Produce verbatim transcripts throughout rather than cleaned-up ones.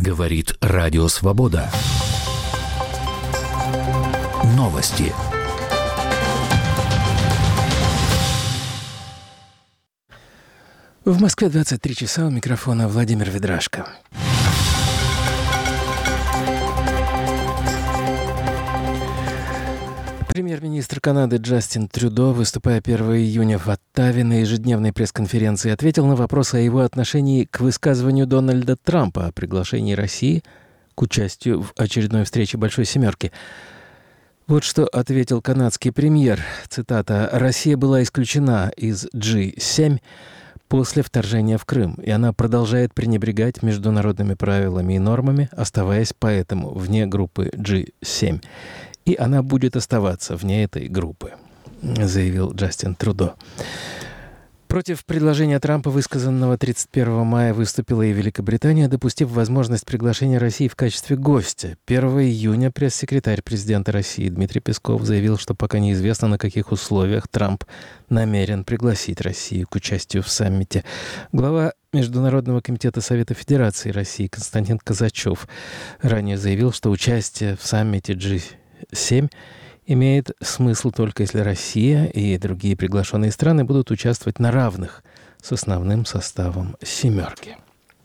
Говорит Радио Свобода. Новости. В Москве двадцать три часа, у микрофона Владимир Ведрашко. Премьер-министр Канады Джастин Трюдо, выступая первого июня в Оттаве на ежедневной пресс-конференции, ответил на вопрос о его отношении к высказыванию Дональда Трампа о приглашении России к участию в очередной встрече Большой Семерки. Вот что ответил канадский премьер. Цитата: «Россия была исключена из джи семь после вторжения в Крым, и она продолжает пренебрегать международными правилами и нормами, оставаясь поэтому вне группы джи семь. И она будет оставаться вне этой группы», заявил Джастин Трюдо. Против предложения Трампа, высказанного тридцать первого мая, выступила и Великобритания, допустив возможность приглашения России в качестве гостя. первого июня пресс-секретарь президента России Дмитрий Песков заявил, что пока неизвестно, на каких условиях Трамп намерен пригласить Россию к участию в саммите. Глава Международного комитета Совета Федерации России Константин Казачев ранее заявил, что участие в саммите джи семь имеет смысл только если Россия и другие приглашенные страны будут участвовать на равных с основным составом «семерки».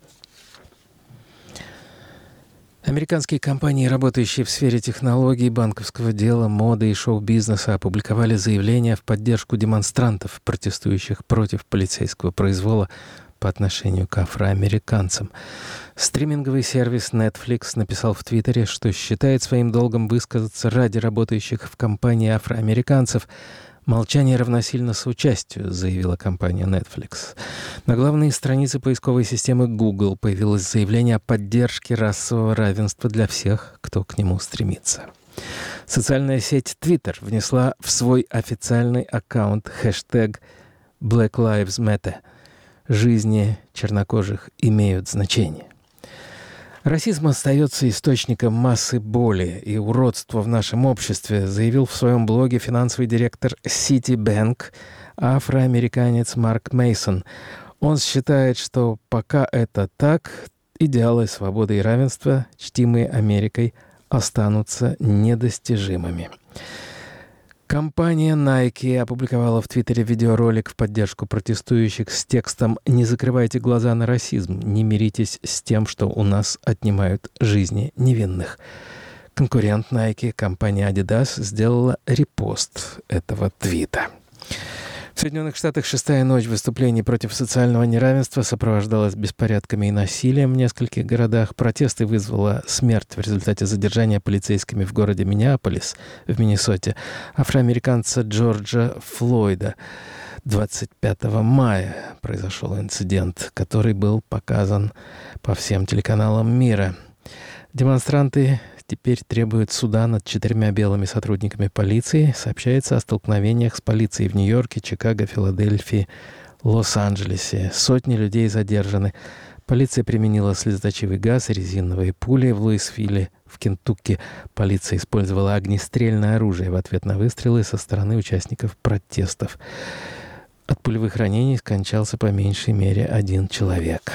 Американские компании, работающие в сфере технологий, банковского дела, моды и шоу-бизнеса, опубликовали заявления в поддержку демонстрантов, протестующих против полицейского произвола по отношению к афроамериканцам. Стриминговый сервис Netflix написал в Твиттере, что считает своим долгом высказаться ради работающих в компании афроамериканцев. «Молчание равносильно соучастию», заявила компания Netflix. На главной странице поисковой системы Google появилось заявление о поддержке расового равенства для всех, кто к нему стремится. Социальная сеть Twitter внесла в свой официальный аккаунт хэштег Black Lives Matter. Жизни чернокожих имеют значение. Расизм остается источником массы боли и уродства в нашем обществе, заявил в своем блоге финансовый директор Citibank, афроамериканец Марк Мейсон. Он считает, что пока это так, идеалы свободы и равенства, чтимые Америкой, останутся недостижимыми. Компания Nike опубликовала в Твиттере видеоролик в поддержку протестующих с текстом «Не закрывайте глаза на расизм, не миритесь с тем, что у нас отнимают жизни невинных». Конкурент Nike, компания Adidas, сделала репост этого твита. В Соединенных Штатах шестая ночь выступлений против социального неравенства сопровождалась беспорядками и насилием в нескольких городах. Протесты вызвала смерть в результате задержания полицейскими в городе Миннеаполис в Миннесоте афроамериканца Джорджа Флойда. двадцать пятого мая произошел инцидент, который был показан по всем телеканалам мира. Демонстранты теперь требуют суда над четырьмя белыми сотрудниками полиции. Сообщается о столкновениях с полицией в Нью-Йорке, Чикаго, Филадельфии, Лос-Анджелесе. Сотни людей задержаны. Полиция применила слезоточивый газ и резиновые пули. В Луисвилле, в Кентукки, полиция использовала огнестрельное оружие в ответ на выстрелы со стороны участников протестов. От пулевых ранений скончался по меньшей мере один человек.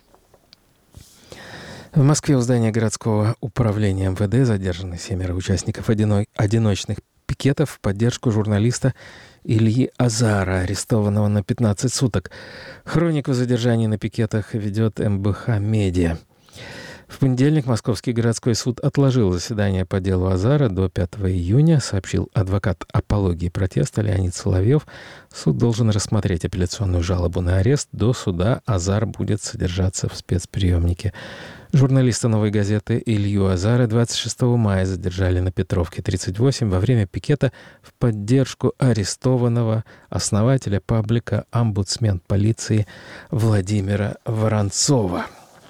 В Москве у здания городского управления эм вэ дэ задержаны семеро участников одино... одиночных пикетов в поддержку журналиста Ильи Азара, арестованного на пятнадцать суток. Хронику задержаний на пикетах ведет эм бэ ха Медиа. В понедельник Московский городской суд отложил заседание по делу Азара до пятого июня, сообщил адвокат апологии протеста Леонид Соловьев. Суд должен рассмотреть апелляционную жалобу на арест. До суда Азар будет содержаться в спецприемнике. Журналиста «Новой газеты» Илью Азара двадцать шестого мая задержали на Петровке, тридцать восемь, во время пикета в поддержку арестованного основателя паблика «Омбудсмен полиции» Владимира Воронцова.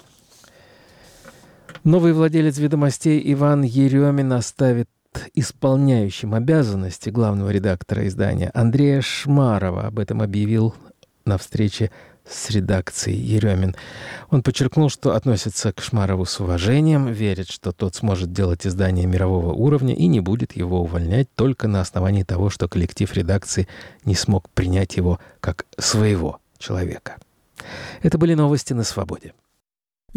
Новый владелец «Ведомостей» Иван Еремин оставит исполняющим обязанности главного редактора издания Андрея Шмарова. Об этом объявил на встрече с редакцией Еремин. Он подчеркнул, что относится к Шмарову с уважением, верит, что тот сможет делать издание мирового уровня и не будет его увольнять только на основании того, что коллектив редакции не смог принять его как своего человека. Это были новости на «Свободе».